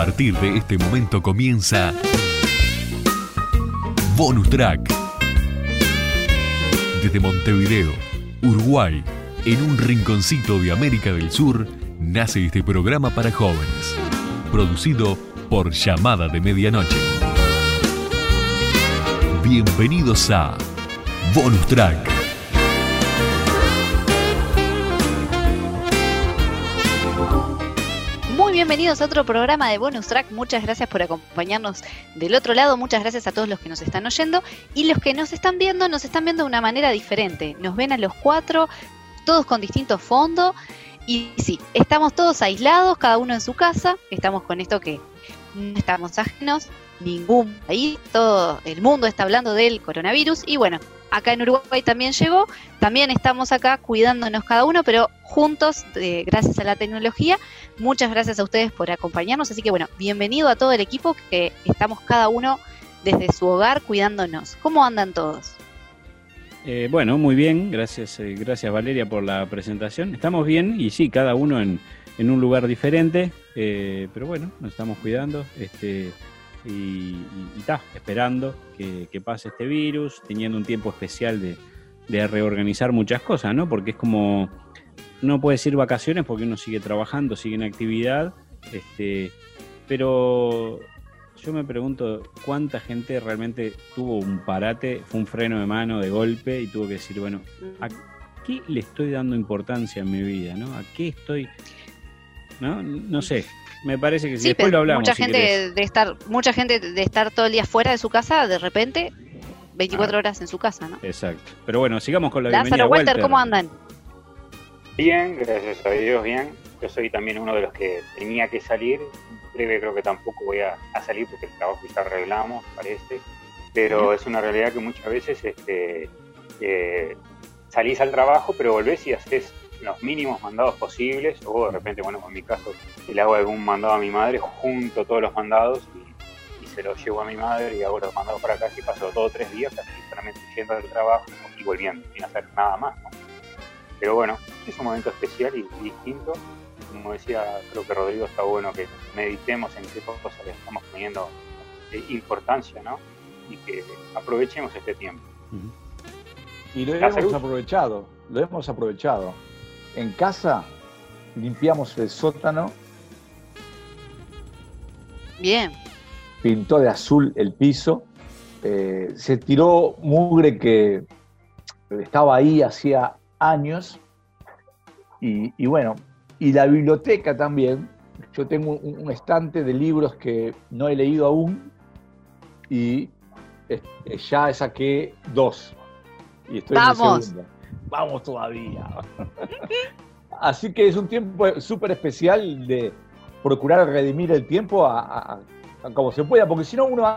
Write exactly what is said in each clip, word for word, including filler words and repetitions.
partir de este momento comienza Bonus Track. Desde Montevideo, Uruguay, en un rinconcito de América del Sur, nace este programa para jóvenes, producido por Llamada de Medianoche. Bienvenidos a Bonus Track. Muy bienvenidos a otro programa de Bonus Track. Muchas gracias por acompañarnos del otro lado. Muchas gracias a todos los que nos están oyendo. Y los que nos están viendo, nos están viendo de una manera diferente. Nos ven a los cuatro, todos con distinto fondo. Y sí, estamos todos aislados, cada uno en su casa. Estamos con esto que no estamos ajenos. Ningún país, todo el mundo está hablando del coronavirus. Y bueno, acá en Uruguay también llegó. También estamos acá cuidándonos cada uno, pero juntos, eh, gracias a la tecnología. Muchas gracias a ustedes por acompañarnos. Así que bueno, bienvenido a todo el equipo que estamos cada uno desde su hogar cuidándonos. ¿Cómo andan todos? Eh, bueno, muy bien. Gracias, eh, gracias Valeria por la presentación. Estamos bien y sí, cada uno en, en un lugar diferente. Eh, pero bueno, nos estamos cuidando. Este... y está esperando que, que pase este virus, teniendo un tiempo especial de, de reorganizar muchas cosas, ¿no? Porque es como, no puedes ir vacaciones porque uno sigue trabajando, sigue en actividad, este, pero yo me pregunto cuánta gente realmente tuvo un parate, fue un freno de mano de golpe y tuvo que decir, bueno, ¿a qué le estoy dando importancia en mi vida, ¿no? ¿A qué estoy...? No, no sé. Me parece que si sí, después lo hablamos. Mucha si gente querés. de estar, mucha gente de estar todo el día fuera de su casa, de repente, veinticuatro ah, horas en su casa, ¿no? Exacto. Pero bueno, sigamos con la Lázaro, bienvenida. Walter, Walter, ¿cómo andan? Bien, gracias a Dios, bien. Yo soy también uno de los que tenía que salir. Breve creo que tampoco voy a, a salir porque el trabajo ya arreglamos, parece. Pero es una realidad que muchas veces este, eh, salís al trabajo, pero volvés y haces los mínimos mandados posibles, o de repente, bueno, en mi caso, le hago algún mandado a mi madre, junto todos los mandados y, y se los llevo a mi madre y hago los mandados para acá, y paso todos tres días casi solamente yendo al trabajo y volviendo, sin hacer nada más, ¿no? Pero bueno, es un momento especial y, y distinto. Como decía, creo que Rodrigo, está bueno que meditemos en qué cosas le estamos poniendo eh, importancia, ¿no? Y que aprovechemos este tiempo. Y lo hemos aprovechado, lo hemos aprovechado. En casa limpiamos el sótano. Bien. Pintó de azul el piso. Eh, se tiró mugre que estaba ahí hacía años. Y, y bueno, y la biblioteca también. Yo tengo un, un estante de libros que no he leído aún. Y eh, ya saqué dos. Y estoy ¡Vamos! En la segunda. Vamos todavía. Así que es un tiempo súper especial de procurar redimir el tiempo a, a, a como se pueda, porque si no uno...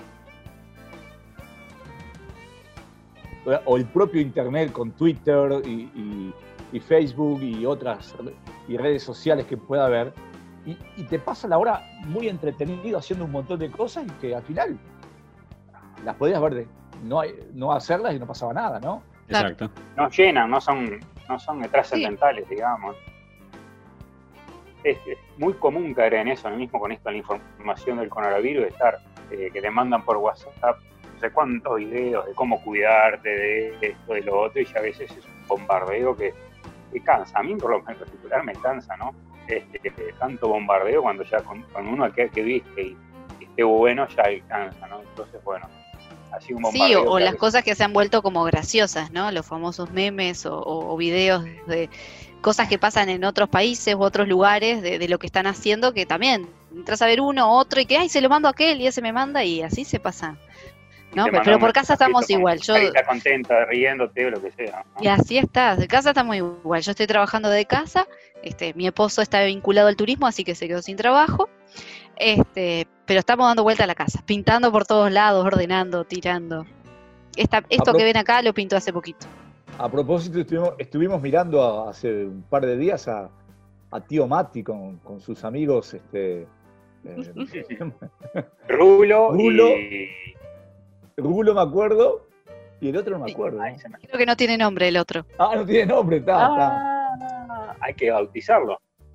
O el propio internet con Twitter y, y, y Facebook y otras y redes sociales que pueda haber, y, y te pasa la hora muy entretenido haciendo un montón de cosas y que al final las podías ver de no, no hacerlas y no pasaba nada, ¿no? Exacto. Nos llenan, no son, no son trascendentales, sí. digamos. Es, es muy común caer en eso, lo mismo con esto, la información del coronavirus, de estar, eh, que te mandan por WhatsApp no sé cuántos videos de cómo cuidarte, de esto, de lo otro, y ya a veces es un bombardeo que, que cansa. A mí, por lo menos en particular, me cansa, ¿no? Este, tanto bombardeo cuando ya con, con uno que, que viste y, y esté bueno, ya alcanza, ¿no? Entonces, bueno. Sí, o, o las cosas que se han vuelto como graciosas, ¿no? Los famosos memes o, o, o videos de cosas que pasan en otros países u otros lugares de, de lo que están haciendo, que también entras a ver uno, otro, y que, ay, se lo mando a aquel y ese me manda, y así se pasa. ¿No? Pero, pero por casa estamos igual. Yo está contenta, riéndote o lo que sea, ¿no? Y así está, de casa estamos igual. Yo estoy trabajando de casa, este, mi esposo está vinculado al turismo, así que se quedó sin trabajo. Este, pero estamos dando vuelta a la casa, pintando por todos lados, ordenando, tirando. Esta, esto pro- que ven acá lo pintó hace poquito. A propósito, estuvimos, estuvimos mirando a, hace un par de días a, a Tío Mati con, con sus amigos, este, eh, Rulo, Rulo, y... Rulo me acuerdo, y el otro no me acuerdo. Ay, ¿no? Creo que no tiene nombre el otro. Ah, no tiene nombre, está, ah, está. Hay que bautizarlo.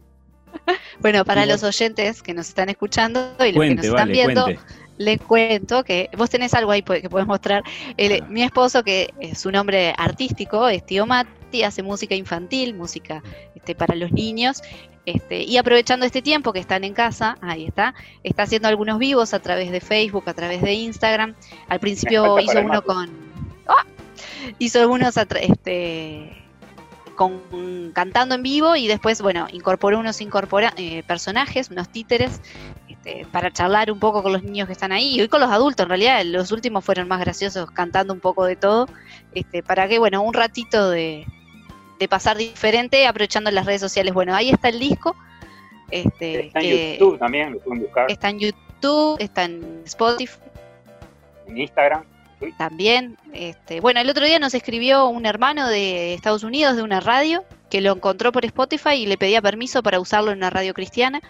Bueno, para Y los vos- oyentes que nos están escuchando y los Cuente, que nos están vale, viendo, cuente. les cuento que vos tenés algo ahí que podés mostrar. El- Ah. Mi esposo, que es su nombre artístico, es Tío Mati, hace música infantil, música este, para los niños. Este, y aprovechando este tiempo que están en casa, ahí está, está haciendo algunos vivos a través de Facebook, a través de Instagram. Al principio falta hizo para el uno mate. con... ¡Ah! Hizo algunos a tra- este, con, cantando en vivo y después, bueno, incorporó unos incorpora, eh, personajes, unos títeres, este, para charlar un poco con los niños que están ahí y hoy con los adultos. En realidad, los últimos fueron más graciosos, cantando un poco de todo, este, para que, bueno, un ratito de, de pasar diferente, aprovechando las redes sociales. Bueno, ahí está el disco. Este, Está en que YouTube también, lo pueden buscar. está en YouTube, está en Spotify En Instagram. también. Este, bueno, el otro día nos escribió un hermano de Estados Unidos de una radio que lo encontró por Spotify y le pedía permiso para usarlo en una radio cristiana.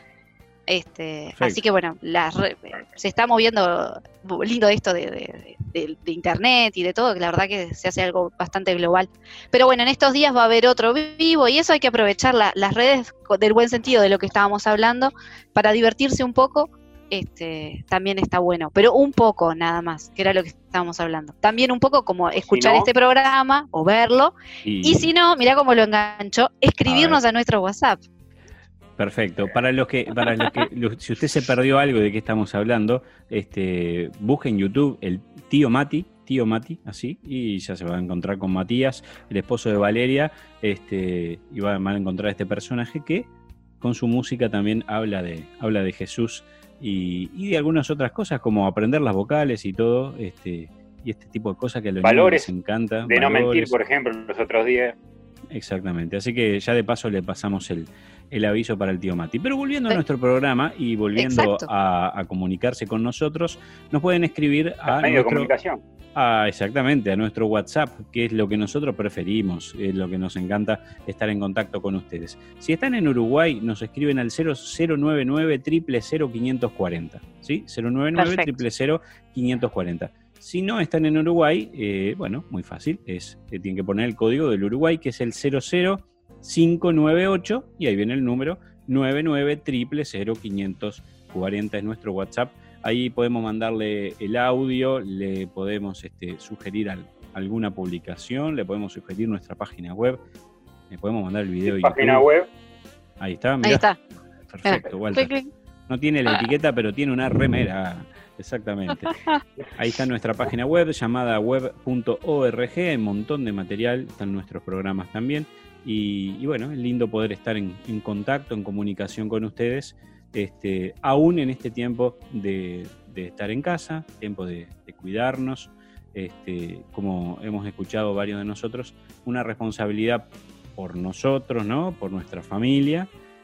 Este, Perfecto. así que bueno, la re- se está moviendo lindo esto de, de- de- de internet y de todo, que la verdad que se hace algo bastante global. Pero bueno, en estos días va a haber otro vivo y eso hay que aprovechar la- las redes co- del buen sentido de lo que estábamos hablando para divertirse un poco. Este, también está bueno, pero un poco nada más, que era lo que estábamos hablando. También un poco como escuchar no- este programa o verlo, y si no, mirá cómo lo enganchó, escribirnos a, nuestro WhatsApp. Perfecto. Para los que, para los que, los- si usted se perdió algo de qué estamos hablando, este, busque en YouTube el tío Mati, tío Mati, así, y ya se va a encontrar con Matías, el esposo de Valeria, este, y va, van a encontrar este personaje que con su música también habla de, habla de Jesús y, y de algunas otras cosas, como aprender las vocales y todo, este, y este tipo de cosas que a los Valores niños les encanta. De no mentir, valores. por ejemplo, los otros días. Exactamente, así que ya de paso le pasamos el, el aviso para el tío Mati. Pero volviendo a Sí. nuestro programa y volviendo Exacto. a, a comunicarse con nosotros, nos pueden escribir a Medio de nuestro, comunicación. a, exactamente, a nuestro WhatsApp, que es lo que nosotros preferimos, es lo que nos encanta estar en contacto con ustedes. Si están en Uruguay, nos escriben al cero cero nueve nueve cero cero cero quinientos cuarenta, ¿sí? cero nueve nueve cero cero cero quinientos cuarenta. Si no están en Uruguay, eh, bueno, muy fácil, es eh, tienen que poner el código del Uruguay, que es el cero cero cinco nueve ocho, y ahí viene el número nueve nueve cero cero cero quinientos cuarenta, es nuestro WhatsApp. Ahí podemos mandarle el audio, le podemos este, sugerir al- alguna publicación, le podemos sugerir nuestra página web, le podemos mandar el video de Página YouTube. web. Ahí está, Ahí mirá. está. Perfecto, Walter. Clic, clic. No tiene la etiqueta, pero tiene una remera. Exactamente. Ahí está nuestra página web llamada web punto org, hay un montón de material, están nuestros programas también. Y, y bueno, es lindo poder estar en, en contacto, en comunicación con ustedes, este, aún en este tiempo de, de estar en casa, tiempo de, de cuidarnos. Este, como hemos escuchado varios de nosotros, una responsabilidad por nosotros, ¿no? Por nuestra familia,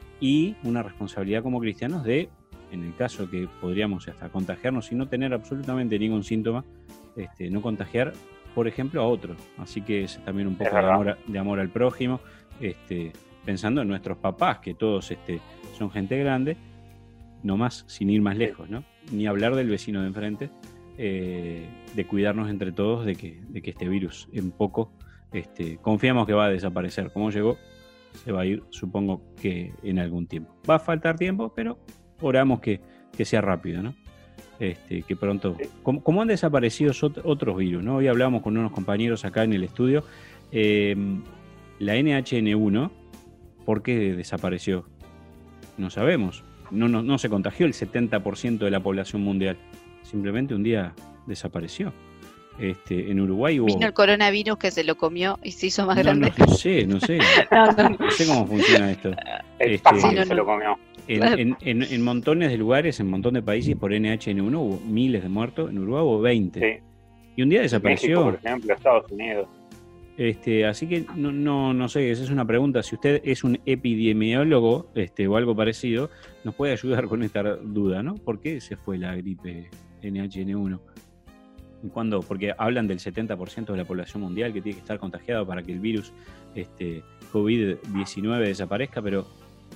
y una responsabilidad como cristianos de, en el caso que podríamos hasta contagiarnos y no tener absolutamente ningún síntoma, este, no contagiar, por ejemplo, a otros. Así que es también un poco de amor, a- de amor al prójimo, este, pensando en nuestros papás, que todos este, son gente grande, no más, sin ir más lejos, ¿no? Ni hablar del vecino de enfrente, eh, de cuidarnos entre todos de que, de que este virus en poco, este, confiamos que va a desaparecer. Como llegó, se va a ir, supongo que en algún tiempo. Va a faltar tiempo, pero oramos que, que sea rápido, ¿no? Este, que pronto, como, como han desaparecido ot- otros virus, ¿no? Hoy hablamos con unos compañeros acá en el estudio, eh, la N H N uno, ¿por qué desapareció? No sabemos, no, no, no se contagió el setenta por ciento de la población mundial, simplemente un día desapareció. Este, en Uruguay hubo... Vino el coronavirus que se lo comió y se hizo más No, grande. no, no sé, no sé, No, no. no sé cómo funciona esto. El Este, Pac-Man Sí, no, se no. lo comió. En, Claro. en- en- en montones de lugares, en un montón de países, por N H N uno hubo miles de muertos, en Uruguay hubo veinte. Sí. Y un día México, desapareció. por ejemplo, Estados Unidos. Este, así que no, no, no sé, esa es una pregunta. Si usted es un epidemiólogo este, o algo parecido, nos puede ayudar con esta duda, ¿no? ¿Por qué se fue la gripe N H N uno? ¿Y cuándo? Porque hablan del setenta por ciento de la población mundial que tiene que estar contagiado para que el virus este, COVID diecinueve desaparezca, pero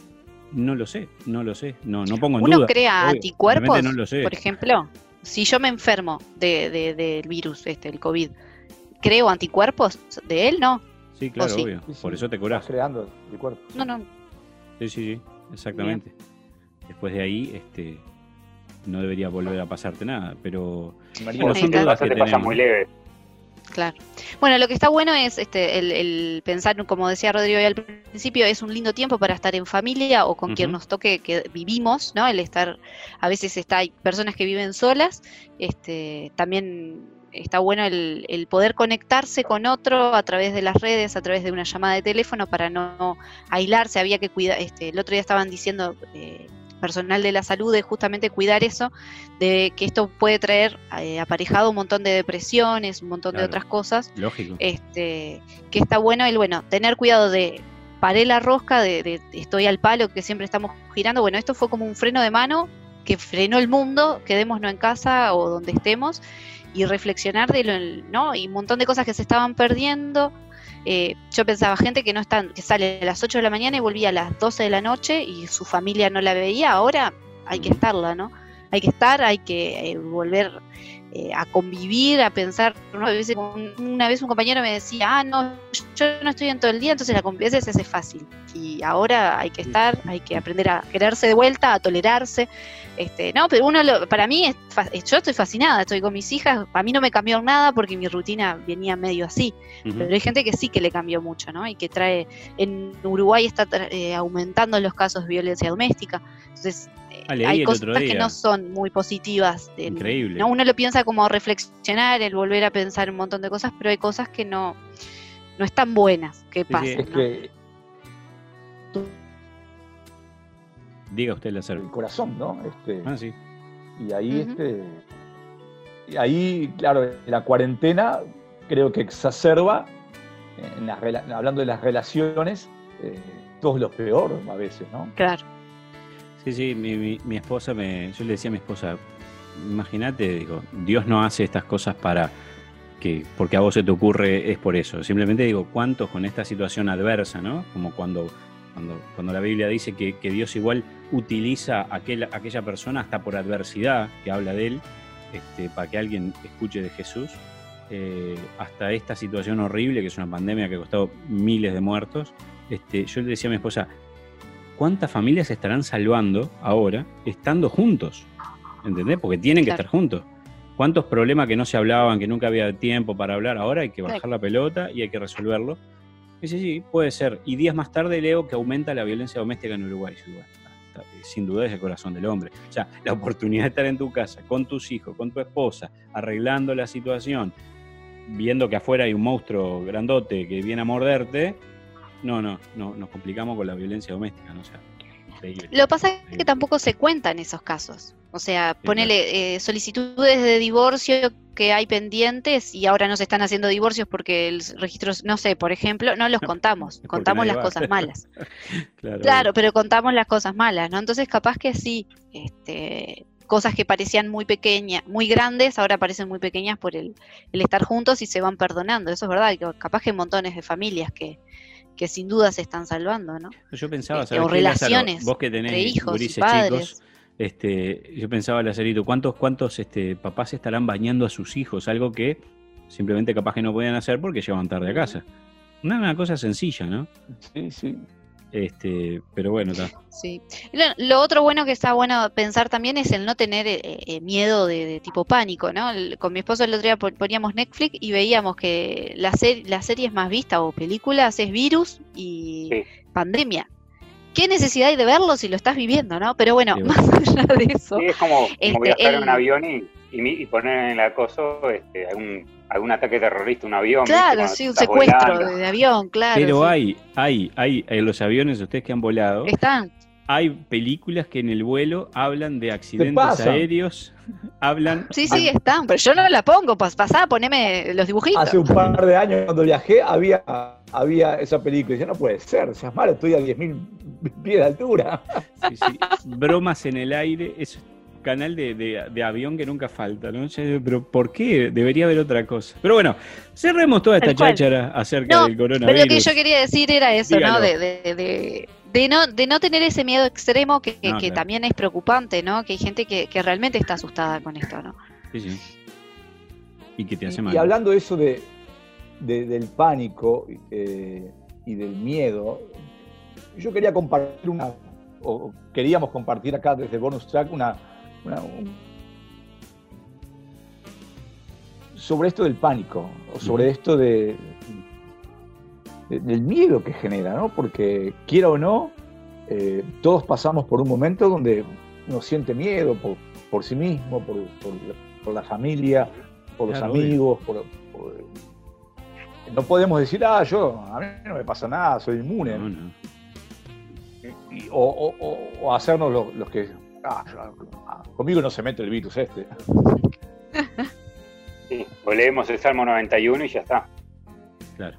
no lo sé, no lo sé, no, no pongo en Uno duda. crea Obvio, anticuerpos, realmente no lo sé. por ejemplo, si yo me enfermo de, de- del virus, este, el COVID, ¿creo anticuerpos de él? No. Sí, claro, sí. obvio. Sí, sí, Por eso te estás curás. creando el cuerpo. No, no. Sí, sí, sí. exactamente. Bien. Después de ahí, este, no debería volver a pasarte nada, pero bueno, son dudas que te pasa muy leve. Claro. Bueno, lo que está bueno es este el, el pensar, como decía Rodrigo al principio, es un lindo tiempo para estar en familia o con uh-huh. quien nos toque que vivimos, ¿no? El estar, a veces está, hay personas que viven solas, este, también está bueno el, el poder conectarse con otro a través de las redes, a través de una llamada de teléfono para no aislarse. Había que cuidar, este, el otro día estaban diciendo eh, personal de la salud de justamente cuidar eso, de que esto puede traer eh, aparejado un montón de depresiones, un montón claro, de otras cosas. Lógico. Este, que está bueno el bueno, tener cuidado de paré la rosca, de, de estoy al palo, que siempre estamos girando. Bueno, esto fue como un freno de mano que frenó el mundo, quedémonos en casa o donde estemos, y reflexionar de lo, ¿no? Y un montón de cosas que se estaban perdiendo. Eh, yo pensaba, gente que no está, que sale a las ocho de la mañana y volvía a las doce de la noche y su familia no la veía. Ahora hay que estarla, ¿no? Hay que estar, hay que eh, volver eh, a convivir, a pensar. Una vez, una vez un compañero me decía, ah, no, yo no estoy en todo el día, entonces la convivencia se hace fácil. Y ahora hay que estar, hay que aprender a quererse de vuelta, a tolerarse. Este, no, pero uno lo, para mí, es, yo estoy fascinada, estoy con mis hijas, a mí no me cambió nada porque mi rutina venía medio así, uh-huh. pero hay gente que sí que le cambió mucho, ¿no? Y que trae, en Uruguay está eh, aumentando los casos de violencia doméstica, entonces eh, ah, hay cosas que no son muy positivas. Del, Increíble. ¿no? Uno lo piensa como reflexionar, el volver a pensar un montón de cosas, pero hay cosas que no, no están buenas, que pasan, sí, es ¿no? que... Diga usted, Lázaro. El corazón, ¿no? Este, ah, sí. Y ahí, uh-huh. este, y ahí, claro, la cuarentena creo que exacerba, en las, hablando de las relaciones, eh, todo lo peor a veces, ¿no? Claro. Sí, sí, mi, mi, mi esposa, me, yo le decía a mi esposa, imagínate, digo, Dios no hace estas cosas para que, porque a vos se te ocurre, es por eso. Simplemente digo, ¿cuántos con esta situación adversa, ¿no? Como cuando... Cuando, cuando la Biblia dice que, que Dios igual utiliza a aquel, aquella persona hasta por adversidad, que habla de él, este, para que alguien escuche de Jesús, eh, hasta esta situación horrible, que es una pandemia que ha costado miles de muertos. Este, yo le decía a mi esposa, ¿cuántas familias se estarán salvando ahora estando juntos? ¿Entendés? Porque tienen que claro. estar juntos. ¿Cuántos problemas que no se hablaban, que nunca había tiempo para hablar, ahora hay que bajar claro. la pelota y hay que resolverlo? Sí, sí, puede ser. Y días más tarde leo que aumenta la violencia doméstica en Uruguay. Bueno, está, está, sin duda es el corazón del hombre. O sea, la oportunidad de estar en tu casa, con tus hijos, con tu esposa, arreglando la situación, viendo que afuera hay un monstruo grandote que viene a morderte, no, no, no, nos complicamos con la violencia doméstica, ¿no? O sea, increíble. Lo que pasa es que tampoco se cuentan esos casos. O sea, ponele eh, solicitudes de divorcio que hay pendientes y ahora no se están haciendo divorcios porque el registro, no sé, por ejemplo, no los contamos, contamos las va. cosas malas. claro, claro, pero contamos las cosas malas, ¿no? Entonces capaz que sí, este, cosas que parecían muy pequeñas, muy grandes, ahora parecen muy pequeñas por el, el estar juntos y se van perdonando. Eso es verdad, que capaz que hay montones de familias que, que sin duda se están salvando, ¿no? Yo pensaba, este, o relaciones vos que tenés entre hijos gurises y padres. Chicos, Este, yo pensaba, Lazarito, ¿cuántos, cuántos este, papás estarán bañando a sus hijos? Algo que simplemente capaz que no podían hacer porque llegaban tarde a casa. Una, una cosa sencilla, ¿no? Sí, sí. Este, pero bueno, está. Sí. Lo, lo otro bueno que está bueno pensar también es el no tener eh, eh, miedo de, de tipo pánico, ¿no? El, con mi esposo el otro día poníamos Netflix y veíamos que la ser, las series más vistas o películas es virus y sí. pandemia. ¿Qué necesidad hay de verlo si lo estás viviendo, no? Pero bueno, sí, más allá de eso... Sí, es como, como este, viajar el... en un avión y, y, y poner en el acoso este, algún, algún ataque terrorista, un avión. Claro, sí, un secuestro volando. de avión, claro. Pero sí. hay, hay, hay, en los aviones, ustedes que han volado... Están. Hay películas que en el vuelo hablan de accidentes aéreos, hablan... Sí, sí, están, pero yo no la pongo, pasá, poneme los dibujitos. Hace un par de años cuando viajé había, había esa película, y decía, no puede ser, seas malo, estoy a diez mil pies de altura. Sí, sí, bromas en el aire, es un canal de, de, de avión que nunca falta, ¿no? Pero ¿por qué? Debería haber otra cosa. Pero bueno, cerremos toda esta cháchara acerca no, del coronavirus. Pero lo que yo quería decir era eso, Dígalo. ¿no? De... de, de... De no, de no tener ese miedo extremo que, que, no, que claro. también es preocupante, ¿no? Que hay gente que, que realmente está asustada con esto, ¿no? Sí, sí. Y que te hace y, mal. Y hablando de eso de, de del pánico eh, y del miedo, yo quería compartir una, o queríamos compartir acá desde Bonus Track una, una un, sobre esto del pánico, o sobre uh-huh. esto de, de, del miedo que genera, ¿no? Porque quiera o no, eh, todos pasamos por un momento donde uno siente miedo por, por sí mismo, por, por, por la familia, por los claro, amigos, por, por, no podemos decir, ah, yo, a mí no me pasa nada, soy inmune. No, no. Y, o, o, o hacernos los, los que, ah, ah, conmigo no se mete el virus este. Sí, o leemos el Salmo noventa y uno y ya está. Claro.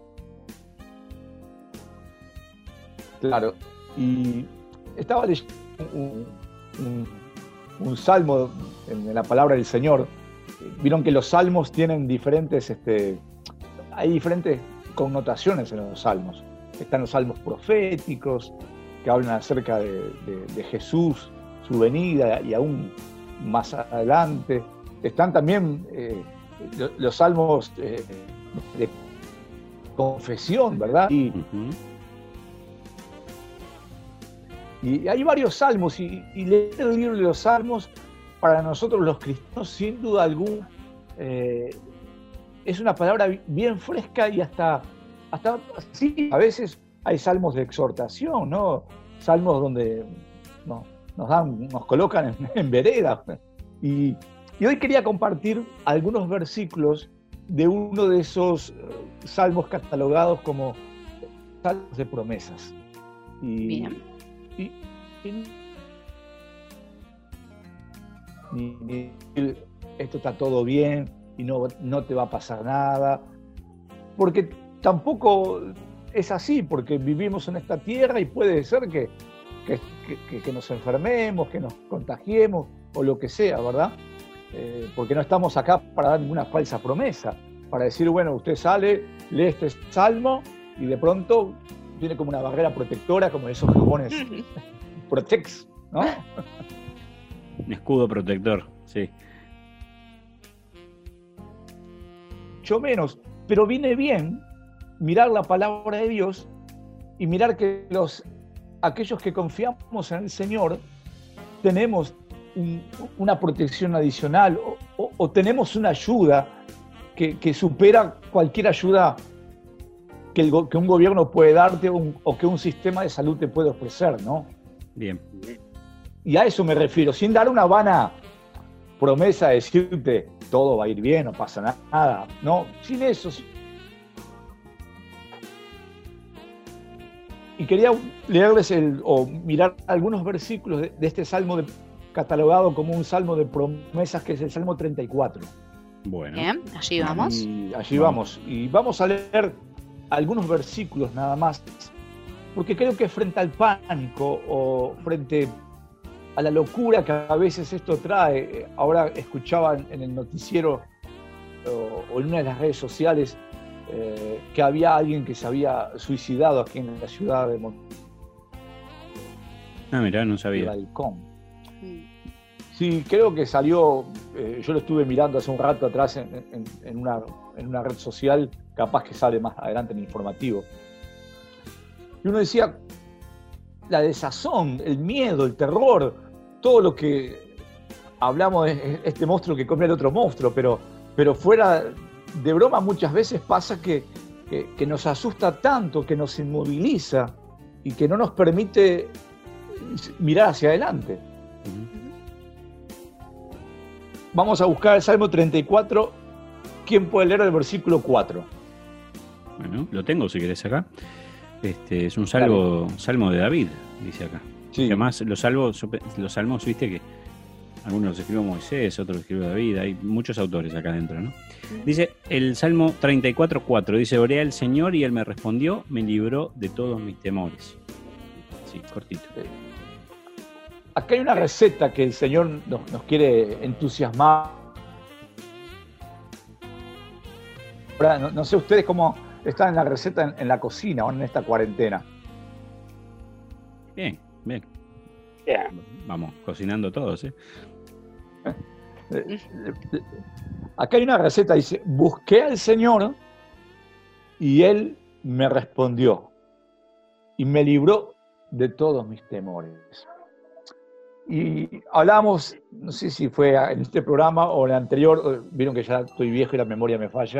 Claro. Y estaba leyendo un, un, un salmo en la palabra del Señor. Vieron que los salmos tienen diferentes, este, hay diferentes connotaciones en los salmos. Están los salmos proféticos, que hablan acerca de, de, de Jesús, su venida y aún más adelante. Están también eh, los salmos eh, de confesión, ¿verdad? Y, uh-huh. y hay varios salmos, y, y leer el libro de los salmos, para nosotros los cristianos, sin duda alguna, eh, es una palabra bien fresca y hasta, hasta sí, a veces hay salmos de exhortación, ¿no? Salmos donde no, nos dan, nos colocan en, en vereda. Y, y hoy quería compartir algunos versículos de uno de esos uh, salmos catalogados como salmos de promesas. Y, Bien. Y, y, y, y esto está todo bien y no, no te va a pasar nada. Porque tampoco es así, porque vivimos en esta tierra y puede ser que, que, que, que nos enfermemos, que nos contagiemos o lo que sea, ¿verdad? Eh, porque no estamos acá para dar ninguna falsa promesa, para decir, bueno, usted sale, lee este salmo y de pronto tiene como una barrera protectora, como esos jabones Protex, ¿no? Un escudo protector, sí. Mucho menos, pero viene bien mirar la palabra de Dios y mirar que los, aquellos que confiamos en el Señor tenemos un, una protección adicional o, o, o tenemos una ayuda que, que supera cualquier ayuda que, el, que un gobierno puede darte o, un, o que un sistema de salud te puede ofrecer, ¿no? Bien. Y a eso me refiero, sin dar una vana promesa de decirte todo va a ir bien, no pasa nada, no, sin eso. Y quería leerles el, o mirar algunos versículos de, de este salmo de, catalogado como un salmo de promesas, que es el Salmo treinta y cuatro. Bueno. Bien, allí vamos. Y allí vamos. Y vamos a leer algunos versículos nada más, porque creo que frente al pánico o frente a la locura que a veces esto trae, ahora escuchaba en el noticiero o, o en una de las redes sociales, Eh, que había alguien que se había suicidado aquí en la ciudad de Monterrey. Ah, mirá, no sabía. Sí, creo que salió, eh, yo lo estuve mirando hace un rato atrás en, en, en, una, en una red social, capaz que sale más adelante en el informativo. Y uno decía, la desazón, el miedo, el terror, todo lo que hablamos de este monstruo que come al otro monstruo, pero, pero fuera de broma muchas veces pasa que, que, que nos asusta tanto, que nos inmoviliza y que no nos permite mirar hacia adelante. Vamos a buscar el Salmo treinta y cuatro. ¿Quién puede leer el versículo cuatro? Bueno, lo tengo si querés acá. Este, es un salmo, salmo de David, dice acá. Sí. Además, los salmos, los salmos, viste que algunos los escribió Moisés, otros los escribió David, hay muchos autores acá adentro, ¿no? Dice el Salmo treinta y cuatro cuatro, dice, oré al Señor y Él me respondió, me libró de todos mis temores. Sí, cortito. Acá hay una receta que el Señor nos, nos quiere entusiasmar. Ahora, no, no sé ustedes cómo están en la receta en, en la cocina o en esta cuarentena. Bien, bien. Yeah. Vamos, cocinando todos, ¿eh? Acá hay una receta, dice, busqué al Señor y Él me respondió y me libró de todos mis temores. Y hablamos, no sé si fue en este programa o en el anterior, vieron que ya estoy viejo y la memoria me falla.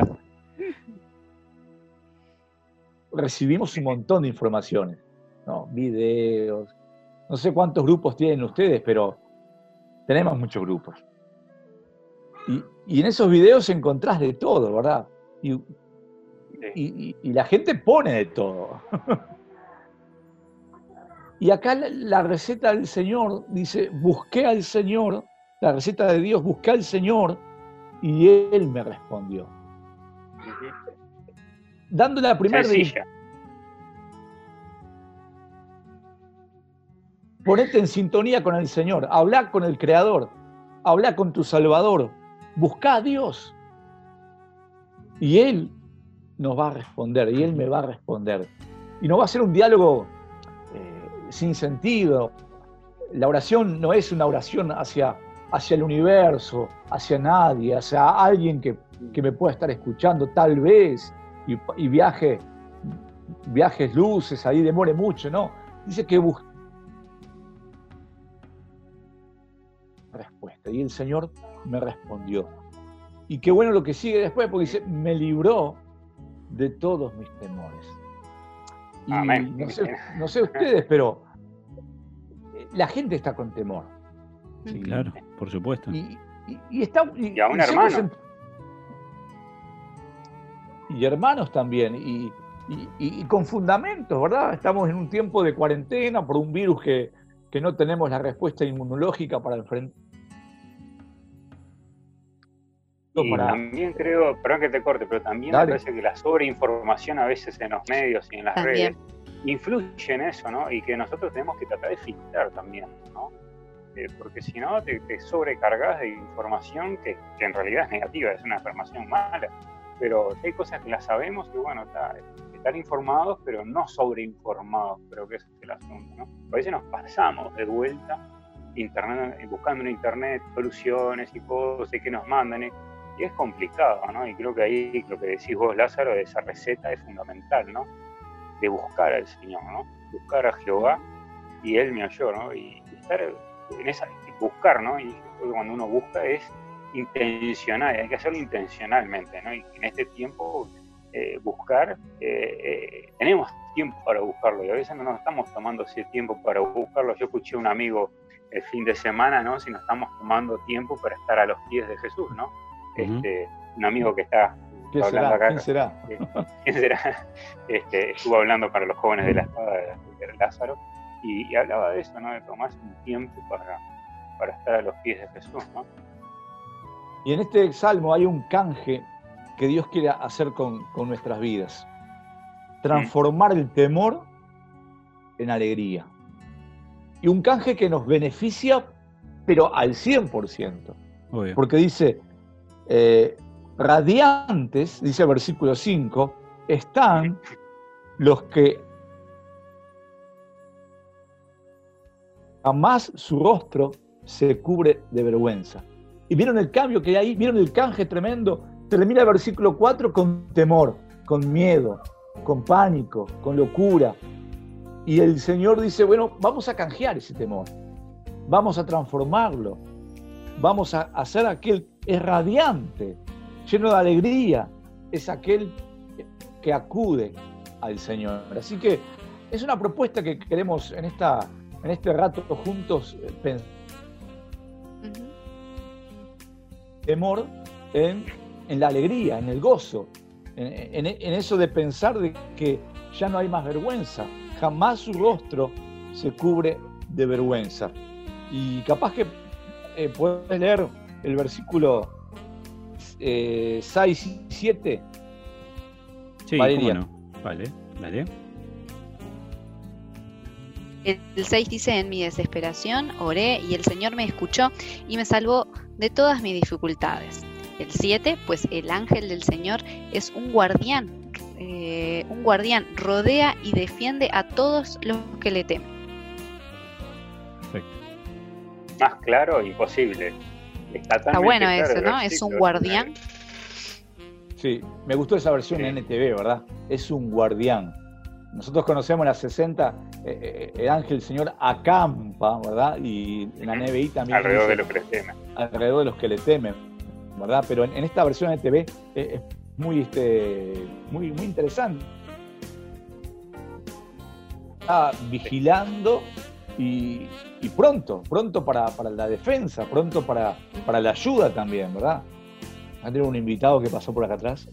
Recibimos un montón de informaciones, ¿no? Videos, no sé cuántos grupos tienen ustedes, pero tenemos muchos grupos. Y, y en esos videos encontrás de todo, ¿verdad? Y, y, y, y la gente pone de todo. Y acá la, la receta del Señor dice, busqué al Señor, la receta de Dios, busqué al Señor y Él me respondió. Dando la primera Sencilla. Ponete en sintonía con el Señor, habla con el Creador, habla con tu Salvador, busca a Dios. Y Él nos va a responder, y Él me va a responder. Y no va a ser un diálogo eh, sin sentido. La oración no es una oración hacia, hacia el universo, hacia nadie, hacia alguien que, que me pueda estar escuchando, tal vez, y, y viaje, viajes luces, ahí demore mucho, no. Dice que busca respuesta. Y el Señor me respondió. Y qué bueno lo que sigue después, porque dice, me libró de todos mis temores. Y Amén. No sé, no sé ustedes, pero la gente está con temor. Sí, claro, por supuesto. Y, y, y, está, y, y a un y hermano. Se... Y hermanos también. Y, y, y con fundamentos, ¿verdad? Estamos en un tiempo de cuarentena por un virus que, que no tenemos la respuesta inmunológica para enfrentar. Y para... también creo, perdón que te corte, pero también Dale. me parece que la sobreinformación a veces en los medios y en las También. redes influye en eso, ¿no? Y que nosotros tenemos que tratar de filtrar también, ¿no? Eh, porque si no, te, te sobrecargas de información que, que en realidad es negativa, es una información mala. Pero hay cosas que las sabemos y bueno, está, estar informados, pero no sobreinformados, creo que ese es el asunto, ¿no? A veces nos pasamos de vuelta internet, buscando en internet soluciones y cosas que nos mandan. Y, Y es complicado, ¿no? Y creo que ahí lo que decís vos, Lázaro, de esa receta es fundamental, ¿no? De buscar al Señor, ¿no? Buscar a Jehová y Él me oyó, ¿no? Y estar en esa, buscar, ¿no? Y creo que cuando uno busca es intencional, hay que hacerlo intencionalmente, ¿no? Y en este tiempo eh, buscar, eh, eh, tenemos tiempo para buscarlo y a veces no nos estamos tomando ese tiempo para buscarlo. Yo escuché a un amigo el fin de semana, ¿no? Si nos estamos tomando tiempo para estar a los pies de Jesús, ¿no? Este, un amigo que está ¿Qué hablando será? acá. ¿Quién será? ¿Quién será? Este, estuvo hablando para los jóvenes de la espada de, de Lázaro y, y hablaba de eso, ¿no? De tomarse un tiempo para, para estar a los pies de Jesús, ¿no? Y en este salmo hay un canje que Dios quiere hacer con, con nuestras vidas. Transformar el temor en alegría. Y un canje que nos beneficia, pero al cien por ciento. Obvio. Porque dice... Eh, radiantes, dice el versículo cinco, están los que jamás su rostro se cubre de vergüenza. Y vieron el cambio que hay ahí, vieron el canje tremendo. Termina el versículo cuatro con temor, con miedo, con pánico, con locura. Y el Señor dice, bueno, vamos a canjear ese temor, vamos a transformarlo, vamos a hacer aquel es radiante, lleno de alegría, es aquel que acude al Señor. Así que es una propuesta que queremos en, esta, en este rato juntos pensar. Uh-huh. Temor en, en la alegría, en el gozo, en, en, en eso de pensar de que ya no hay más vergüenza, jamás su rostro se cubre de vergüenza. Y capaz que eh, puedes leer el versículo eh, seis y siete. Sí, Valeria. ¿cómo no? Vale, dale. El seis dice, en mi desesperación oré y el Señor me escuchó y me salvó de todas mis dificultades. El siete, pues el ángel del Señor es un guardián, eh, un guardián, rodea y defiende a todos los que le temen. Perfecto. Más claro imposible. Está, Está bueno claro eso, ¿no? Es un guardián. Sí, me gustó esa versión sí. en N T V, ¿verdad? Es un guardián. nosotros conocemos la sesenta, eh, el ángel señor acampa, ¿verdad? Y en la N B I también. Alrededor dice, de los que le temen. Alrededor de los que le temen, ¿verdad? Pero en, en esta versión de T V eh, es muy, este, muy, muy interesante. Está vigilando y, y pronto, pronto para, para la defensa, pronto para, para la ayuda también, ¿verdad? Tenemos un invitado que pasó por acá atrás.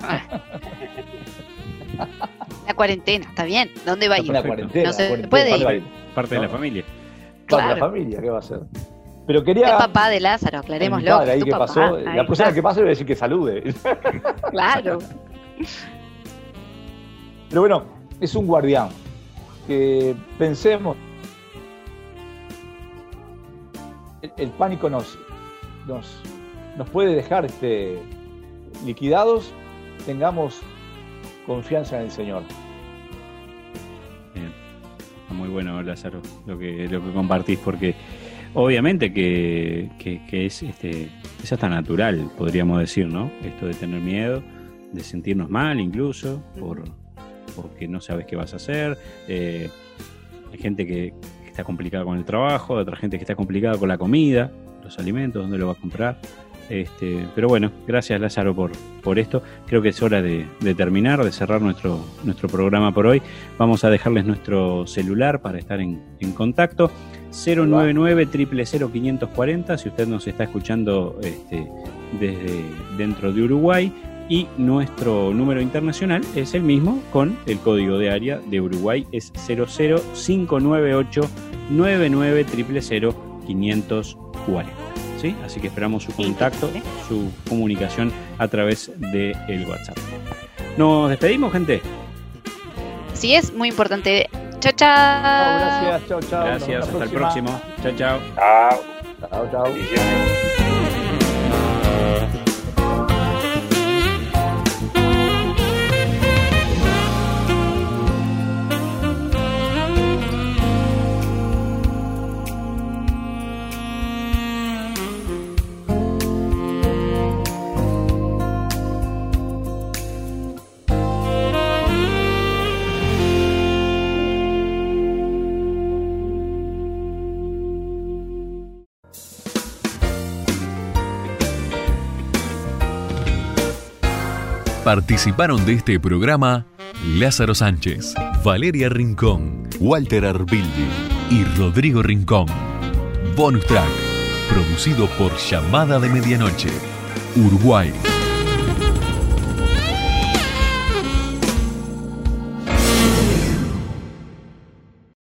La cuarentena, está bien. ¿Dónde va a ir? La cuarentena, no se cuarentena, puede ir. Parte, parte no. de la familia. Toda Claro. la familia, ¿qué va a hacer? Pero quería. Es papá de Lázaro, aclarémoslo. Mi padre ahí tu que papá. pasó, Ahí la persona está. que pase le voy a decir que salude. Claro. Pero bueno, es un guardián. Que pensemos. El, el pánico nos, nos, nos puede dejar este, liquidados. Tengamos confianza en el Señor. Bien. Está muy bueno, Lázaro, lo que, lo que compartís, porque obviamente que, que, que es, este, es hasta natural, podríamos decir, ¿no? Esto de tener miedo, de sentirnos mal incluso, por, porque no sabes qué vas a hacer. Eh, hay gente que, que está complicada con el trabajo, otra gente que está complicada con la comida, los alimentos, dónde lo va a comprar. Este, pero bueno, gracias Lázaro por, por esto. Creo que es hora de, de terminar, de cerrar nuestro, nuestro programa por hoy. Vamos a dejarles nuestro celular para estar en, en contacto. cero nueve nueve, cero cero cero, quinientos cuarenta, si usted nos está escuchando este, desde dentro de Uruguay. Y nuestro número internacional es el mismo, con el código de área de Uruguay, es cero cero cinco nueve ocho nueve nueve cero cero cero quinientos cuarenta. ¿Sí? Así que esperamos su contacto, su comunicación a través del WhatsApp. Nos despedimos, gente. Sí, es muy importante. Chao, chao. Chao, gracias, chao, chao. Gracias, hasta el próxima. próximo. Chao, chao. Chao. Chao, chao. Bendiciones. Participaron de este programa Lázaro Sánchez, Valeria Rincón, Walter Arbildi y Rodrigo Rincón. Bonus Track, producido por Llamada de Medianoche, Uruguay.